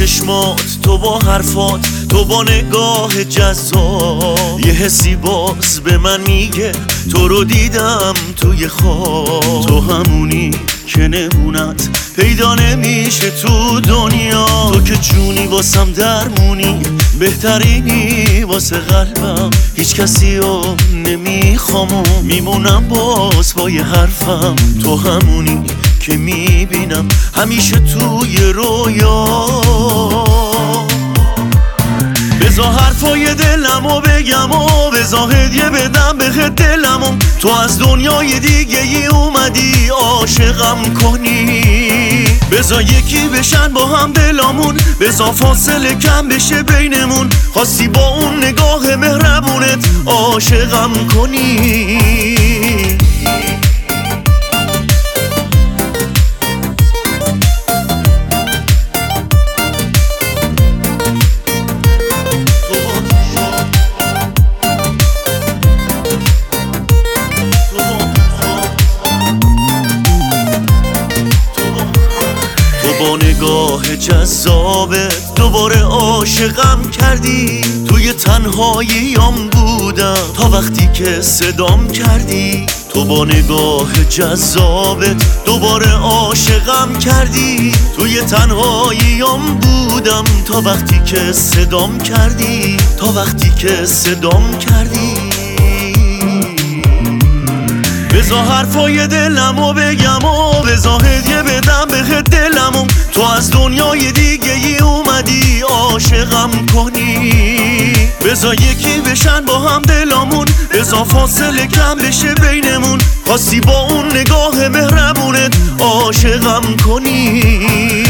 چشمات، تو با حرفات، تو با نگاه جذاب، یه حسی باز به من میگه تو رو دیدم توی خواب. تو همونی که نمونت پیدا نمیشه تو دنیا، تو که جونی واسم درمونی، بهترینی واسه قلبم. هیچ کسی رو نمیخوام و میمونم باز پای حرفم. تو همونی که میبینم همیشه توی رویا. بذار حرفای دلمو بگم و بذار هدیه بدم بهت دلمو. تو از دنیای دیگه ای اومدی عاشقم کنی. بذار یکی بشن با هم دلامون، بذار فاصله کم بشه بینمون. خواستی با اون نگاه مهربونت عاشقم کنی. با نگاه جذابت دوباره عاشقم کردی. توی تنهاییام بودم تا وقتی که صدام کردی. تو با نگاه جذابت دوباره عاشقم کردی. توی تنهاییام بودم تا وقتی که صدام کردی. تا وقتی که صدام کردی. بذار حرفای دلمو بگم و بذار هدیه بدم بهت دلمو. تو از دنیای دیگه ای اومدی عاشقم کنی. بذار یکی بشن با هم دلامون، بذار فاصله کم بشه بینمون. خواستی با اون نگاه مهربونت عاشقم کنی.